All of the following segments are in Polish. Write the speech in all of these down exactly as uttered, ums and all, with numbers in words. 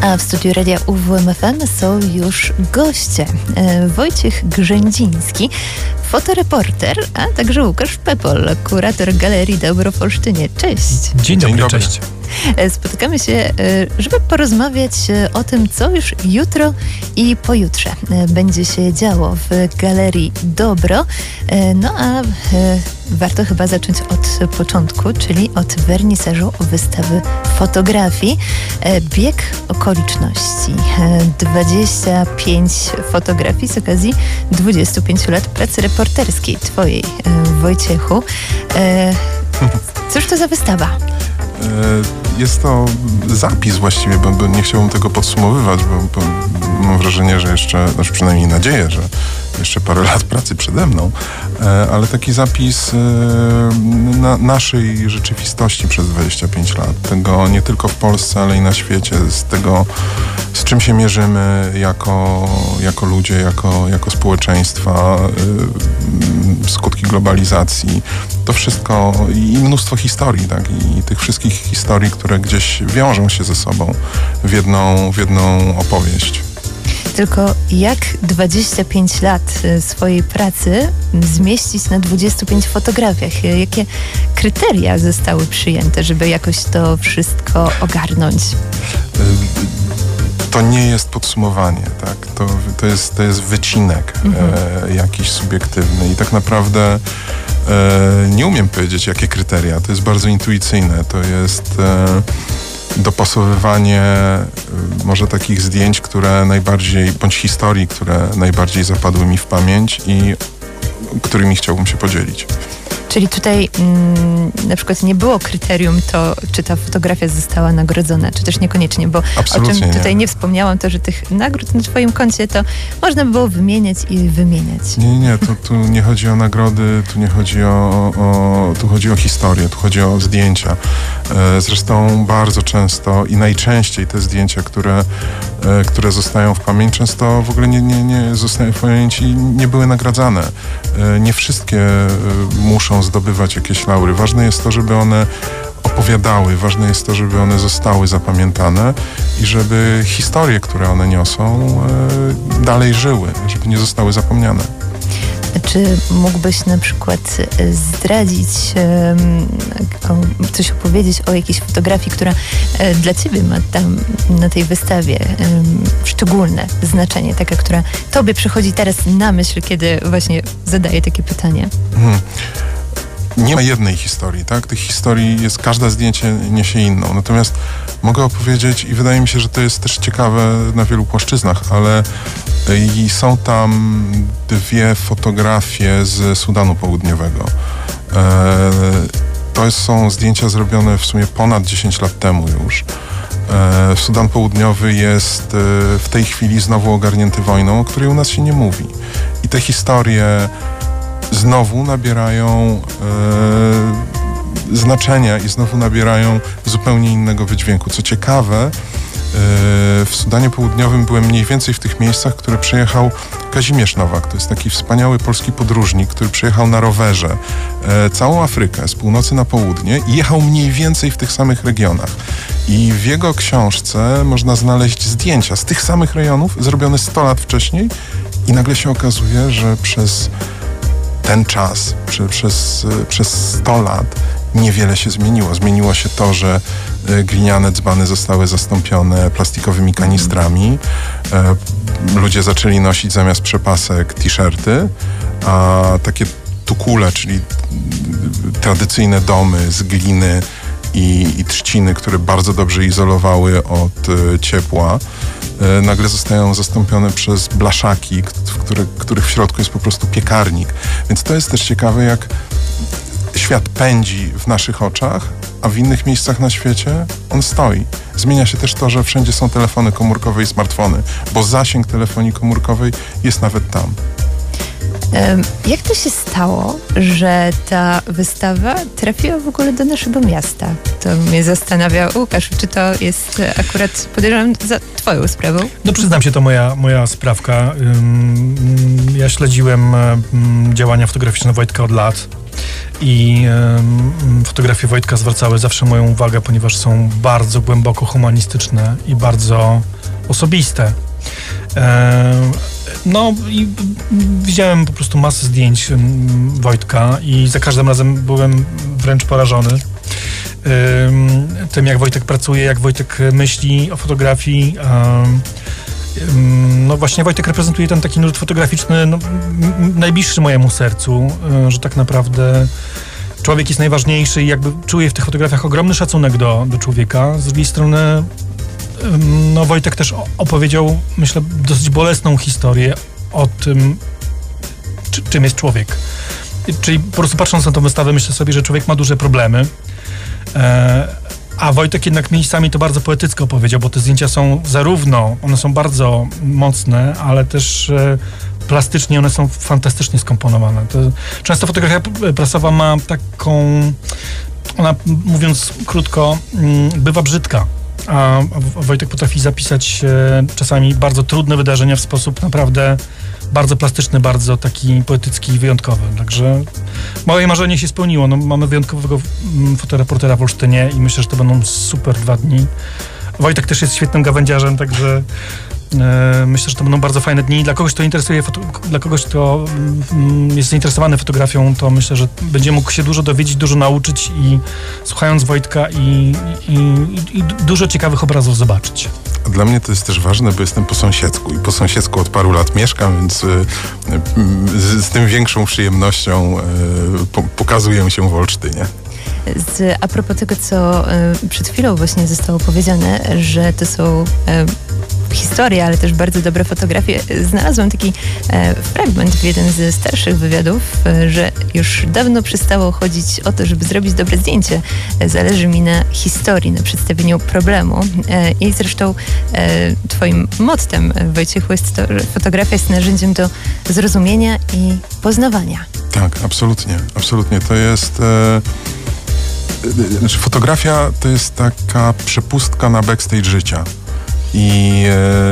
A w studiu Radia U W M F M są już goście. Wojciech Grzędziński, fotoreporter, a także Łukasz Pepol, kurator Galerii Dobro w Olsztynie. Cześć. Dzień dobry, Dzień dobry. Cześć. Spotykamy się, żeby porozmawiać o tym, co już jutro i pojutrze będzie się działo w Galerii Dobro. No a warto chyba zacząć od początku, czyli od wernisażu wystawy fotografii. Bieg okoliczności. dwadzieścia pięć fotografii z okazji dwudziestu pięciu lat pracy reporterskiej twojej, Wojciechu. Cóż to za wystawa? Jest to zapis właściwie, bo, bo nie chciałbym tego podsumowywać, bo, bo mam wrażenie, że jeszcze, znaczy przynajmniej nadzieję, że jeszcze parę lat pracy przede mną, ale taki zapis na naszej rzeczywistości przez dwadzieścia pięć lat. Tego nie tylko w Polsce, ale i na świecie, z tego, z czym się mierzymy jako, jako ludzie, jako, jako społeczeństwa, skutki globalizacji. To wszystko i mnóstwo historii, tak? I tych wszystkich historii, które gdzieś wiążą się ze sobą w jedną, w jedną opowieść. Tylko jak dwadzieścia pięć lat swojej pracy zmieścić na dwudziestu pięciu fotografiach? Jakie kryteria zostały przyjęte, żeby jakoś to wszystko ogarnąć? To nie jest podsumowanie, tak? To, to, jest, to jest wycinek mhm. e, jakiś subiektywny i tak naprawdę e, nie umiem powiedzieć, jakie kryteria. To jest bardzo intuicyjne. To jest e, dopasowywanie może takich zdjęć, które najbardziej, bądź historii, które najbardziej zapadły mi w pamięć i którymi chciałbym się podzielić. Czyli tutaj mm, na przykład nie było kryterium to, czy ta fotografia została nagrodzona, czy też niekoniecznie, bo Absolutnie o czym tutaj nie. nie wspomniałam, to, że tych nagród na twoim koncie to można by było wymieniać i wymieniać. Nie, nie, tu, tu nie chodzi o nagrody, tu nie chodzi o, o tu chodzi o historię, tu chodzi o zdjęcia. Zresztą bardzo często i najczęściej te zdjęcia, które, które zostają w pamięć, często w ogóle nie, nie, nie zostają w pamięci, nie były nagradzane. Nie wszystkie muszą zdobywać jakieś laury. Ważne jest to, żeby one opowiadały, ważne jest to, żeby one zostały zapamiętane i żeby historie, które one niosą, e, dalej żyły, żeby nie zostały zapomniane. Czy mógłbyś na przykład zdradzić, um, coś opowiedzieć o jakiejś fotografii, która e, dla ciebie ma tam na tej wystawie um, szczególne znaczenie, taka, która tobie przychodzi teraz na myśl, kiedy właśnie zadaję takie pytanie? Hmm. Nie ma jednej historii, tak? Tych historii jest, każde zdjęcie niesie inną. Natomiast mogę opowiedzieć i wydaje mi się, że to jest też ciekawe na wielu płaszczyznach, ale i są tam dwie fotografie z Sudanu Południowego. E, to są zdjęcia zrobione w sumie ponad dziesięć lat temu już. E, Sudan Południowy jest e, w tej chwili znowu ogarnięty wojną, o której u nas się nie mówi. I te historie znowu nabierają e, znaczenia i znowu nabierają zupełnie innego wydźwięku. Co ciekawe, e, w Sudanie Południowym byłem mniej więcej w tych miejscach, które przejechał Kazimierz Nowak. To jest taki wspaniały polski podróżnik, który przejechał na rowerze e, całą Afrykę z północy na południe i jechał mniej więcej w tych samych regionach. I w jego książce można znaleźć zdjęcia z tych samych rejonów, zrobione sto lat wcześniej i nagle się okazuje, że przez ten czas, przy, przez, przez sto lat niewiele się zmieniło. Zmieniło się to, że gliniane dzbany zostały zastąpione plastikowymi kanistrami. E, ludzie zaczęli nosić zamiast przepasek t-shirty, a takie tukule, czyli tradycyjne domy z gliny i, i trzciny, które bardzo dobrze izolowały od e, ciepła, e, nagle zostają zastąpione przez blaszaki, w których, których w środku jest po prostu piekarnik. Więc to jest też ciekawe, jak świat pędzi w naszych oczach, a w innych miejscach na świecie on stoi. Zmienia się też to, że wszędzie są telefony komórkowe i smartfony, bo zasięg telefonii komórkowej jest nawet tam. Jak to się stało, że ta wystawa trafiła w ogóle do naszego miasta? To mnie zastanawia. Łukasz, czy to jest akurat, podejrzewam, za twoją sprawą? No przyznam się, to moja, moja sprawka. Ja śledziłem działania fotograficzne Wojtka od lat. i um, fotografie Wojtka zwracały zawsze moją uwagę, ponieważ są bardzo głęboko humanistyczne i bardzo osobiste. Um, no i widziałem po prostu masę zdjęć um, Wojtka i za każdym razem byłem wręcz porażony um, tym, jak Wojtek pracuje, jak Wojtek myśli o fotografii. Um, No właśnie Wojtek reprezentuje ten taki nurt fotograficzny no, m- najbliższy mojemu sercu, y, że tak naprawdę człowiek jest najważniejszy i jakby czuję w tych fotografiach ogromny szacunek do, do człowieka. Z drugiej strony y, no Wojtek też opowiedział, myślę, dosyć bolesną historię o tym, czy, czym jest człowiek. I, czyli po prostu patrząc na tą wystawę, myślę sobie, że człowiek ma duże problemy. E, A Wojtek jednak miejscami to bardzo poetycko powiedział, bo te zdjęcia są zarówno, one są bardzo mocne, ale też e, plastycznie one są fantastycznie skomponowane. To, często fotografia prasowa ma taką, ona mówiąc krótko, m, bywa brzydka, a Wojtek potrafi zapisać e, czasami bardzo trudne wydarzenia w sposób naprawdę bardzo plastyczny, bardzo taki poetycki i wyjątkowy. Także moje marzenie się spełniło. No, mamy wyjątkowego fotoreportera w Olsztynie i myślę, że to będą super dwa dni. Wojtek też jest świetnym gawędziarzem, także e, myślę, że to będą bardzo fajne dni. Dla kogoś, kto interesuje, foto, dla kogoś, kto mm, jest zainteresowany fotografią, to myślę, że będzie mógł się dużo dowiedzieć, dużo nauczyć i słuchając Wojtka i, i, i, i dużo ciekawych obrazów zobaczyć. Dla mnie to jest też ważne, bo jestem po sąsiedzku i po sąsiedzku od paru lat mieszkam, więc y, y, z, z tym większą przyjemnością y, po, pokazuję się w Olsztynie. Z, a propos tego, co y, przed chwilą właśnie zostało powiedziane, że to są y, historie, ale też bardzo dobre fotografie. Znalazłam taki y, fragment w jednym ze starszych wywiadów, y, że już dawno przestało chodzić o to, żeby zrobić dobre zdjęcie. Y, zależy mi na historii, na przedstawieniu problemu. Y, I zresztą y, twoim mottem, Wojciechu, jest to, że fotografia jest narzędziem do zrozumienia i poznawania. Tak, absolutnie. Absolutnie. To jest... E... Znaczy, fotografia to jest taka przepustka na backstage życia i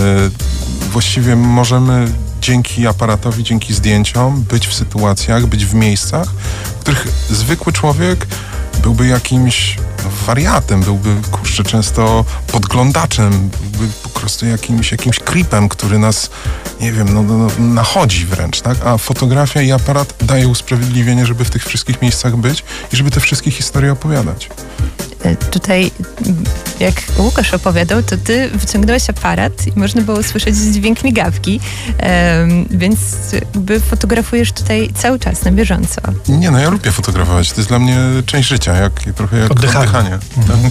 e, właściwie możemy dzięki aparatowi, dzięki zdjęciom być w sytuacjach, być w miejscach, w których zwykły człowiek byłby jakimś wariatem, byłby, kurczę, często podglądaczem, byłby po prostu jakimś, jakimś creepem, który nas, nie wiem, no, no, nachodzi wręcz, tak? A fotografia i aparat daje usprawiedliwienie, żeby w tych wszystkich miejscach być i żeby te wszystkie historie opowiadać. Tutaj, jak Łukasz opowiadał, to ty wyciągnąłeś aparat i można było słyszeć dźwięk migawki, um, więc jakby fotografujesz tutaj cały czas, na bieżąco. Nie, no ja lubię fotografować. To jest dla mnie część życia, jak, trochę jak oddychanie. oddychanie. Mhm.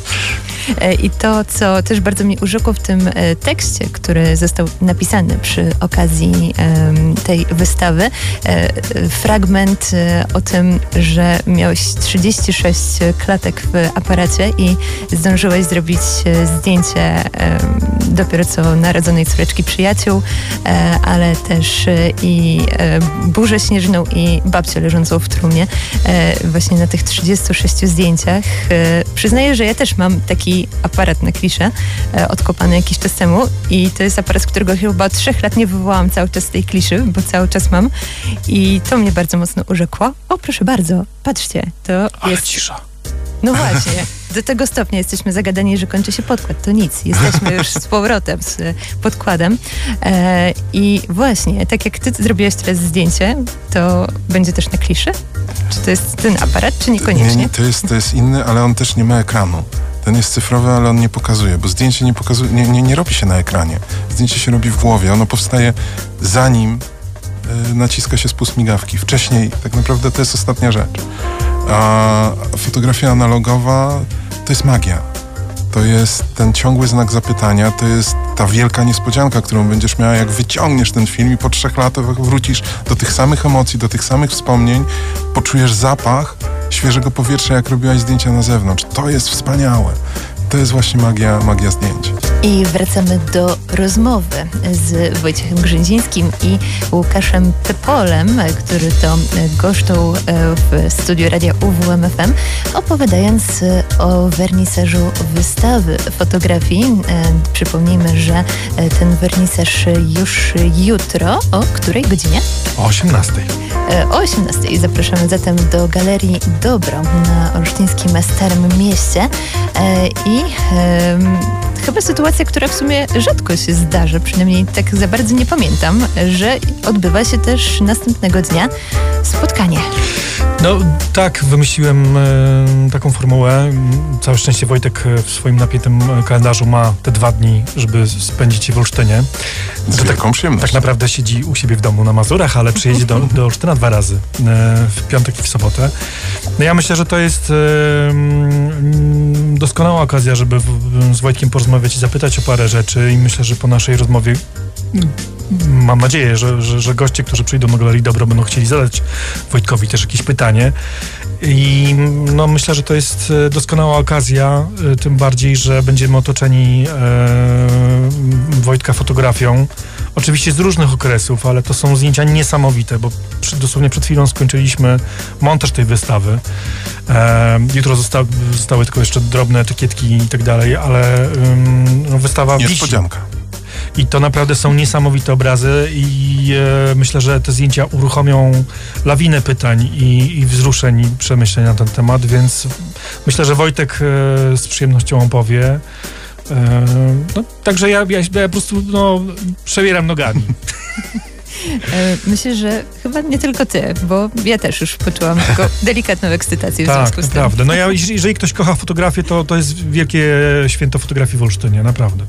I to, co też bardzo mnie urzekło w tym tekście, który został napisany przy okazji um, tej wystawy, e, fragment e, o tym, że miałeś trzydzieści sześć klatek w aparacie i zdążyłeś zrobić zdjęcie e, dopiero co narodzonej córeczki przyjaciół, e, ale też e, i e, burzę śnieżną i babcię leżącą w trumnie. E, właśnie na tych trzydziestu sześciu zdjęciach. E, przyznaję, że ja też mam taki aparat na kliszę, e, odkopany jakiś czas temu i to jest aparat, którego chyba od trzech lat nie wywołałam cały czas z tej kliszy, bo cały czas mam i to mnie bardzo mocno urzekło. O, proszę bardzo, patrzcie, to Ale jest... cisza. No właśnie, do tego stopnia jesteśmy zagadani, że kończy się podkład. To nic, jesteśmy już z powrotem, z podkładem. E, I właśnie, tak jak ty zrobiłeś teraz zdjęcie, to będzie też na kliszy? Czy to jest ten aparat, czy niekoniecznie? Nie, nie, to jest, to jest inny, ale on też nie ma ekranu. Ten jest cyfrowy, ale on nie pokazuje, bo zdjęcie nie pokazuje, nie, nie, nie robi się na ekranie. Zdjęcie się robi w głowie, ono powstaje zanim y, naciska się spust migawki. Wcześniej tak naprawdę to jest ostatnia rzecz. A fotografia analogowa to jest magia. To jest ten ciągły znak zapytania, to jest ta wielka niespodzianka, którą będziesz miała, jak wyciągniesz ten film i po trzech latach wrócisz do tych samych emocji, do tych samych wspomnień, poczujesz zapach świeżego powietrza, jak robiłaś zdjęcia na zewnątrz. To jest wspaniałe. To jest właśnie magia, magia zdjęć. I wracamy do rozmowy z Wojciechem Grzęzińskim i Łukaszem Pepolem, który to goszczą w studiu Radia U W M F M, opowiadając o wernisażu wystawy fotografii. Przypomnijmy, że ten wernisaż już jutro. O której godzinie? O osiemnastej. O osiemnastej. Zapraszamy zatem do Galerii Dobro na olsztyńskim Starym Mieście. I chyba sytuacja, która w sumie rzadko się zdarza, przynajmniej tak za bardzo nie pamiętam, że odbywa się też następnego dnia spotkanie. No tak, wymyśliłem e, taką formułę. Całe szczęście Wojtek w swoim napiętym kalendarzu ma te dwa dni, żeby spędzić je w Olsztynie. Z to wielką tak, przyjemnością. tak naprawdę siedzi u siebie w domu na Mazurach, ale przyjedzie do, do Olsztyna dwa razy, e, w piątek i w sobotę. No ja myślę, że to jest e, m, doskonała okazja, żeby w, z Wojtkiem porozmawiać i zapytać o parę rzeczy i myślę, że po naszej rozmowie mam nadzieję, że, że, że goście, którzy przyjdą do Galerii Dobro, będą chcieli zadać Wojtkowi też jakieś pytanie. I no, myślę, że to jest doskonała okazja, tym bardziej, że będziemy otoczeni e, Wojtka fotografią. Oczywiście z różnych okresów, ale to są zdjęcia niesamowite, bo przy, dosłownie przed chwilą skończyliśmy montaż tej wystawy. E, jutro zosta, zostały tylko jeszcze drobne etykietki i tak dalej, ale ym, no, wystawa wisi. Niespodzianka. I to naprawdę są niesamowite obrazy i e, myślę, że te zdjęcia uruchomią lawinę pytań i, i wzruszeń i przemyśleń na ten temat, więc myślę, że Wojtek e, z przyjemnością opowie. E, no, także ja, ja, ja po prostu no, przebieram nogami. Myślę, że chyba nie tylko ty, bo ja też już poczułam tylko delikatną ekscytację w tak, związku z tym. Tak, naprawdę. No ja, jeżeli ktoś kocha fotografię, to, to jest wielkie święto fotografii w Olsztynie, naprawdę.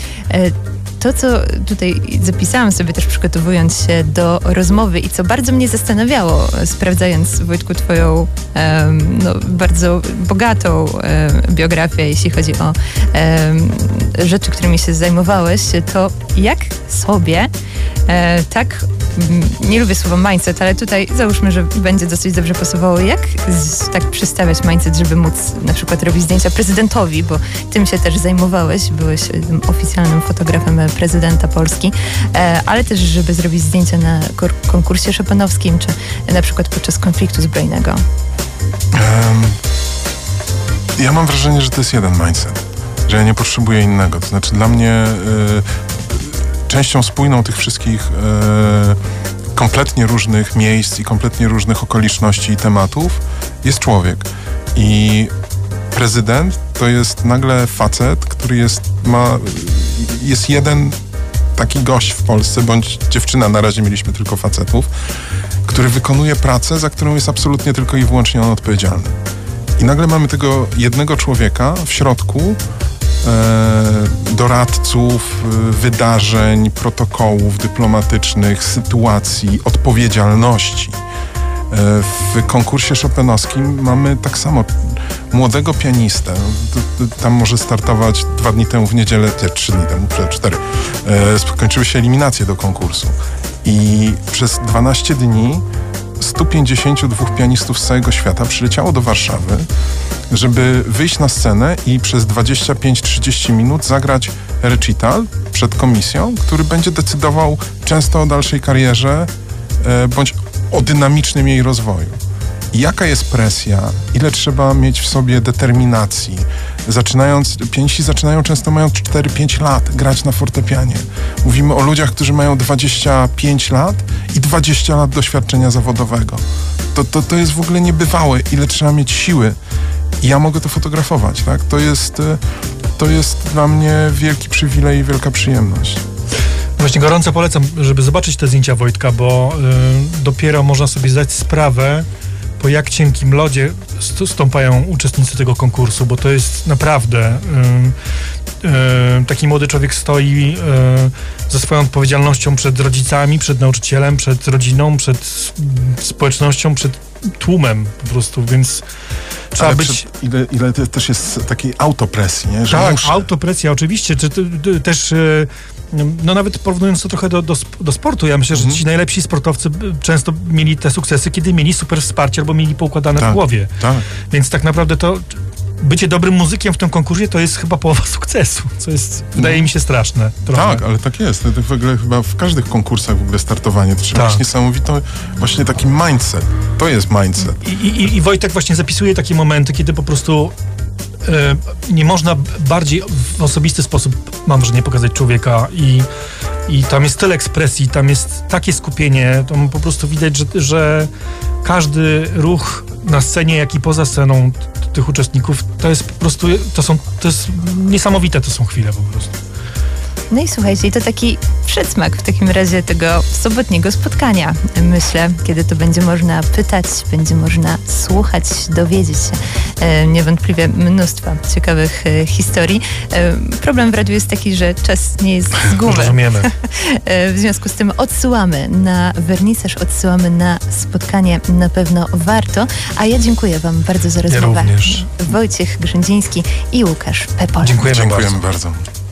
To, co tutaj zapisałam sobie też przygotowując się do rozmowy i co bardzo mnie zastanawiało, sprawdzając, Wojtku, twoją um, no, bardzo bogatą um, biografię, jeśli chodzi o um, rzeczy, którymi się zajmowałeś, to jak sobie e, tak, nie lubię słowa mindset, ale tutaj załóżmy, że będzie dosyć dobrze pasowało, jak z, tak przystawiać mindset, żeby móc na przykład robić zdjęcia prezydentowi, bo tym się też zajmowałeś, byłeś tym oficjalnym fotografem prezydenta Polski, e, ale też, żeby zrobić zdjęcia na kor- konkursie chopinowskim, czy na przykład podczas konfliktu zbrojnego. Um, ja mam wrażenie, że to jest jeden mindset, że ja nie potrzebuję innego. To znaczy dla mnie y, częścią spójną tych wszystkich y, kompletnie różnych miejsc i kompletnie różnych okoliczności i tematów jest człowiek. I prezydent to jest nagle facet, który jest, ma, jest jeden taki gość w Polsce, bądź dziewczyna, na razie mieliśmy tylko facetów, który wykonuje pracę, za którą jest absolutnie tylko i wyłącznie on odpowiedzialny. I nagle mamy tego jednego człowieka w środku, e, doradców, wydarzeń, protokołów dyplomatycznych, sytuacji, odpowiedzialności. W konkursie chopinowskim mamy tak samo młodego pianistę. Tam może startować dwa dni temu w niedzielę, nie, trzy dni temu, cztery. Skończyły się eliminacje do konkursu. I przez dwanaście dni sto pięćdziesięciu dwóch pianistów z całego świata przyleciało do Warszawy, żeby wyjść na scenę i przez dwadzieścia pięć do trzydziestu minut zagrać recital przed komisją, który będzie decydował często o dalszej karierze bądź o dynamicznym jej rozwoju. Jaka jest presja? Ile trzeba mieć w sobie determinacji? Zaczynając, pianiści zaczynają często mając cztery pięć lat grać na fortepianie. Mówimy o ludziach, którzy mają dwadzieścia pięć lat i dwadzieścia lat doświadczenia zawodowego. To, to, to jest w ogóle niebywałe, ile trzeba mieć siły. I ja mogę to fotografować, tak? To jest, to jest dla mnie wielki przywilej i wielka przyjemność. Właśnie gorąco polecam, żeby zobaczyć te zdjęcia Wojtka, bo y, dopiero można sobie zdać sprawę, po jak cienkim lodzie stąpają uczestnicy tego konkursu, bo to jest naprawdę y, y, taki młody człowiek stoi y, ze swoją odpowiedzialnością przed rodzicami, przed nauczycielem, przed rodziną, przed społecznością, przed tłumem po prostu, więc trzeba Ale być... Przed, ile, ile też jest takiej autopresji, nie? Że tak, muszę. autopresja oczywiście, czy, czy, czy, też y, no nawet porównując to trochę do, do, do sportu, ja myślę, że mhm. ci najlepsi sportowcy często mieli te sukcesy, kiedy mieli super wsparcie albo mieli poukładane tak, w głowie. Tak. Więc tak naprawdę to bycie dobrym muzykiem w tym konkursie to jest chyba połowa sukcesu, co jest, wydaje mi się, straszne. Trochę. Tak, ale tak jest. To w ogóle chyba w każdych konkursach w ogóle startowanie to trzeba Tak. mieć niesamowity właśnie taki mindset. To jest mindset. I, i, I Wojtek właśnie zapisuje takie momenty, kiedy po prostu e, nie można bardziej w osobisty sposób, mam wrażenie, pokazać człowieka i, i tam jest tyle ekspresji, tam jest takie skupienie, to po prostu widać, że, że każdy ruch na scenie, jak i poza sceną t- tych uczestników, to jest po prostu, to są, to jest niesamowite, to są chwile po prostu. No i słuchajcie, i to taki przedsmak w takim razie tego sobotniego spotkania, myślę, kiedy to będzie można pytać, będzie można słuchać, dowiedzieć się e, niewątpliwie mnóstwa ciekawych e, historii. E, problem w radiu jest taki, że czas nie jest z gumy. Rozumiemy. E, w związku z tym odsyłamy na wernisaż, odsyłamy na spotkanie, na pewno warto. A ja dziękuję wam bardzo za rozmowę. również. Wojciech Grzędziński i Łukasz Pepol. Dziękujemy, Dziękujemy bardzo. bardzo.